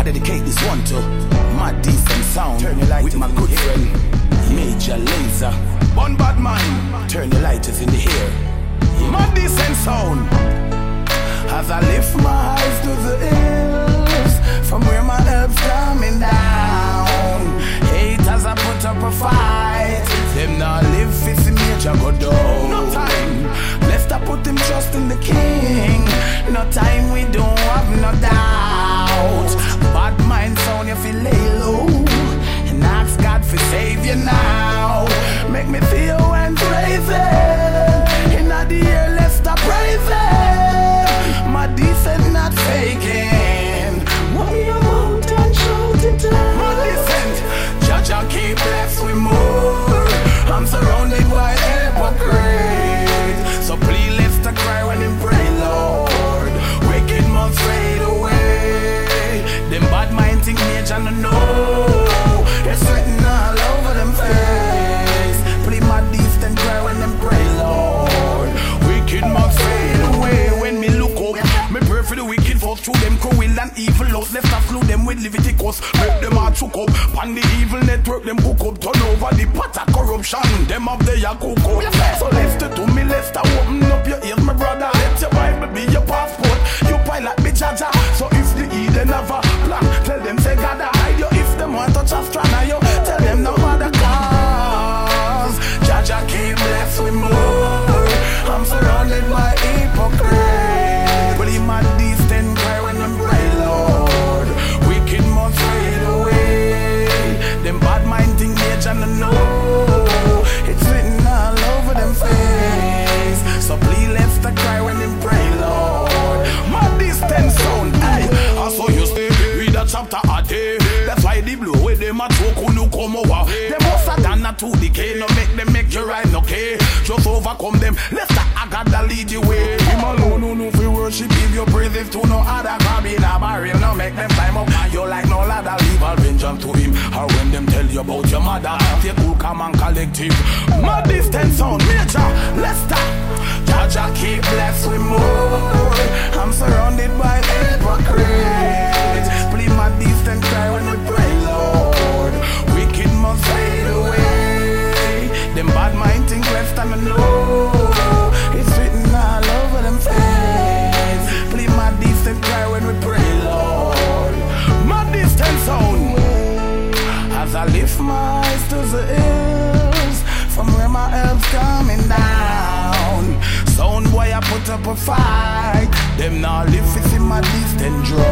dedicate this one to my decent sound with my good friend Major Lazer. One bad mind, turn your lighters in the air. My decent sound. As I lift my eyes to the hills, from where my help's coming down. Haters I put up a fight, them not live facing Major go down. No time, left I put them trust in the King. No time, we don't have no doubt. Bad mind sound, you feel lay low, and ask God for save you now. Make me feel and praise it. In the air, let's stop praising. My decent not faking. What me about and shout it out. My decent, Jaja keep blessed with more. I'm surrounded by hypocrites, so please let's stop cry when them pray, Lord. Wicked must fade away. Them bad mind think Major no know. It's written all over them face. Please my decent cry when them pray, Lord. Wicked must fade away. When me look up, me pray for the wicked folks through them cruel and evil laws. Left us slew them with Leviticus. Make them all choke up. On the evil network, them hook up. Turn over the pot of corruption. Them of the Yakuko. So let's to me, let's open up your ears, my brother. Let your Bible be your passport. You pilot be Jaja. So if the Eden have a plan, tell them say God hide you. If them want to touch a strand of you, tell them no matter cause Jaja keep blessed with more. I'm surrounded by hypocrites, but in my distant cry when them pray, Lord. Wicked must fade away. Them bad mind think Major no know. It's written all over them face. So please let's stop cry when them pray, Lord. My distant sound, hey. I saw you stay read a chapter a day. That's why the blue with them a choke who come over. Them must have done a 2 decay. No make you rhyme, okay? Just overcome them. Let's start, I gotta lead you way. Him alone who know fi worship, give your praises to no other. Grab in a barrel, no make them climb up. And you like no ladder, leave all vengeance to him. Or when them tell you about your mother, take cool, calm and collective. My distant sound, Major, let's start. Jaja keep blessed with more. I'm surrounded by hypocrites. Please my distant cry when we pray, Lord. Wicked must fade away. Them bad mind think left and I know. It's written all over them face. Please my distant cry when we pray, Lord. My distant sound. As I lift my eyes to the hills, from where my help's coming down. Sound boy I put up a fight. Them now live in my distant drum.